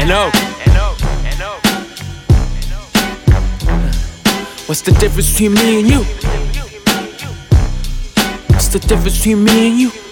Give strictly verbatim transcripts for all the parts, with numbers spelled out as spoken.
N O. What's the difference between me and you? What's the difference between me and you?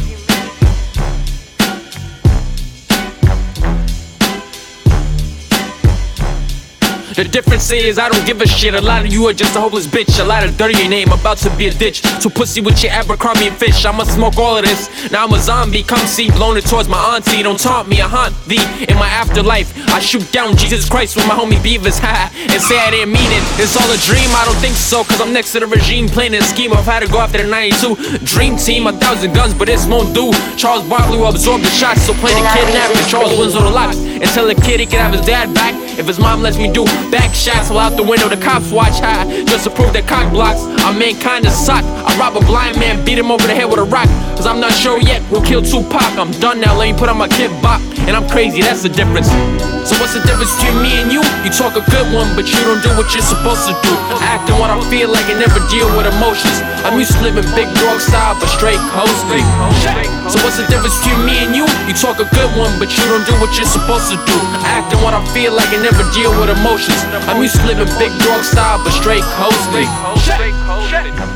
The difference is I don't give a shit. A lot of you are just a hopeless bitch. A lot of dirt in your name, about to be a ditch. So pussy with your Abercrombie and fish. I'ma smoke all of this. Now I'm a zombie, come see, blown it towards my auntie. Don't taunt me, I haunt thee in my afterlife. I shoot down Jesus Christ with my homie Beavers, ha, and say I didn't mean it. It's all a dream, I don't think so, cause I'm next to the regime playing a scheme of how to go after the ninety-two Dream Team. A thousand guns, but this won't do. Charles Barkley will absorb the shots, so play the kidnapping. Charles wins all the locks and tell the kid he can have his dad back if his mom lets me do back shots while out the window the cops watch, ha, just to prove that cock blocks are mankind is sock. I rob a blind man, beat him over the head with a rock, cause I'm not sure yet who killed Tupac. I'm done now, let me put on my kid bop. And I'm crazy, that's the difference. So what's the difference between me and you? You talk a good one, but you don't do what you're supposed to do. Acting what I feel like and never deal with emotions. I'm used to living big dog style, but straight coasting. So what's the difference between me and you? You talk a good one, but you don't do what you're supposed to do. Acting what I feel like and never deal with emotions. I'm used to living big dog style, but straight coasting.